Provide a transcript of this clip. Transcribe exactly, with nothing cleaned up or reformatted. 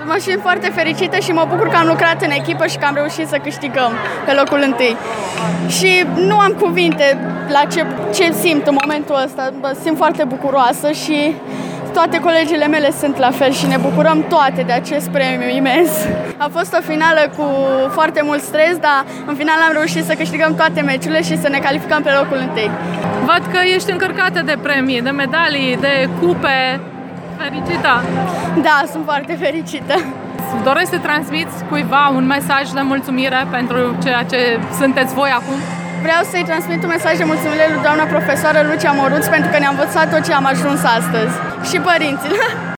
mă simt foarte fericită și mă bucur că am lucrat în echipă și că am reușit să câștigăm pe locul întâi. Și nu am cuvinte la ce, ce simt în momentul ăsta. Mă simt foarte bucuroasă și toate colegile mele sunt la fel și ne bucurăm toate de acest premiu imens. A fost o finală cu foarte mult stres, dar în final am reușit să câștigăm toate meciurile și să ne calificăm pe locul întâi. Văd că ești încărcată de premii, de medalii, de cupe. Fericită! Da, sunt foarte fericită. Doresc să transmiți cuiva un mesaj de mulțumire pentru ceea ce sunteți voi acum? Vreau să-i transmit un mesaj de mulțumire lui doamna profesoară Lucia Moruț pentru că ne-a învățat tot ce am ajuns astăzi. Și părinților.